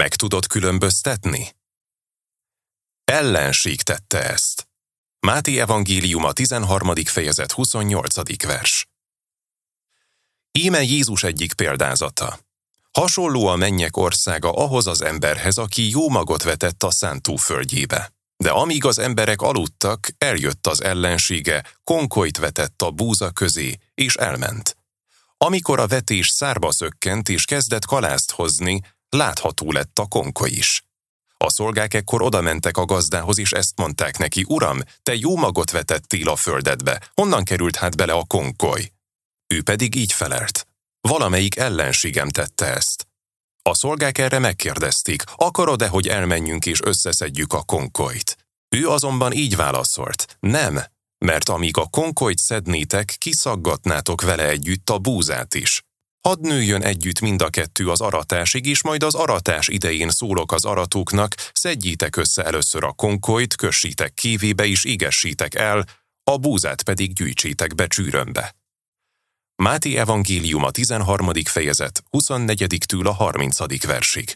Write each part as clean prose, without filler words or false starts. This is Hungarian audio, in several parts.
Meg tudod különböztetni? Ellenség tette ezt. Máté evangéliuma 13. fejezet 28. vers. Íme Jézus egyik példázata. Hasonló a mennyek országa ahhoz az emberhez, aki jó magot vetett a szántóföldjébe. De amíg az emberek aludtak, eljött az ellensége, konkolyt vetett a búza közé, és elment. Amikor a vetés szárba szökkent és kezdett kalászt hozni, látható lett a konkoly is. A szolgák ekkor odamentek a gazdához, és ezt mondták neki: Uram, te jó magot vetettél a földedbe, honnan került hát bele a konkoly? Ő pedig így felelt: valamelyik ellenségem tette ezt. A szolgák erre megkérdezték: akarod-e, hogy elmenjünk és összeszedjük a konkolyt? Ő azonban így válaszolt: nem, mert amíg a konkolyt szednétek, kiszaggatnátok vele együtt a búzát is. Hadd nőjön együtt mind a kettő az aratásig, és majd az aratás idején szólok az aratóknak: szedjétek össze először a konkolyt, kössétek kévébe és égessétek el, a búzát pedig gyűjtsétek be csűrömbe. Máté evangéliuma 13. fejezet 24-től a 30. versig.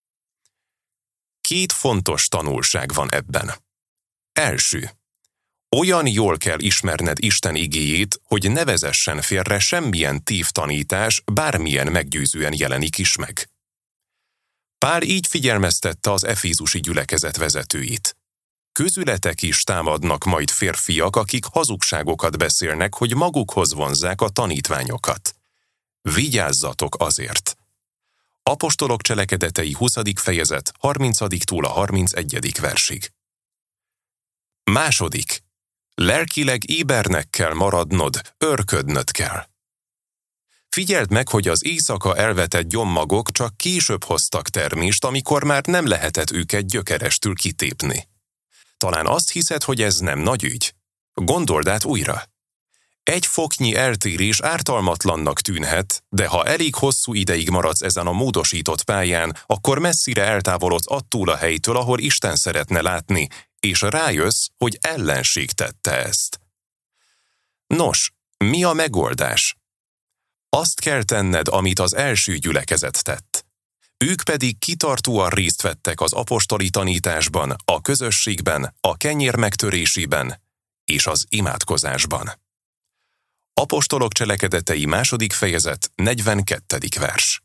Két fontos tanulság van ebben. Első. Olyan jól kell ismerned Isten igéjét, hogy ne vezessen félre semmilyen tévtanítás, bármilyen meggyőzően jelenik is meg. Pál így figyelmeztette az efézusi gyülekezet vezetőit. Közületek is támadnak majd férfiak, akik hazugságokat beszélnek, hogy magukhoz vonzzák a tanítványokat. Vigyázzatok azért! Apostolok cselekedetei 20. fejezet 30-tól a 31. versig. Második. Lelkileg ébernek kell maradnod, őrködnöd kell. Figyeld meg, hogy az éjszaka elvetett gyommagok csak később hoztak termést, amikor már nem lehetett őket gyökerestül kitépni. Talán azt hiszed, hogy ez nem nagy ügy? Gondold át újra. Egy foknyi eltérés ártalmatlannak tűnhet, de ha elég hosszú ideig maradsz ezen a módosított pályán, akkor messzire eltávolodsz attól a helytől, ahol Isten szeretne látni, és rájössz, hogy ellenség tette ezt. Nos, mi a megoldás? Azt kell tenned, amit az első gyülekezet tett. Ők pedig kitartóan részt vettek az apostoli tanításban, a közösségben, a kenyér megtörésében és az imádkozásban. Apostolok cselekedetei 2. fejezet 42. vers.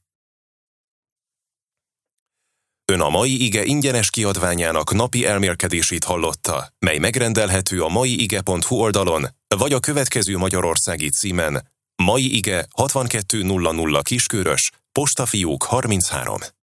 Ön a mai ige ingyenes kiadványának napi elmélkedését hallotta, mely megrendelhető a maiige.hu oldalon, vagy a következő magyarországi címen: Mai Ige 6200 Kiskörös, Postafiók 33.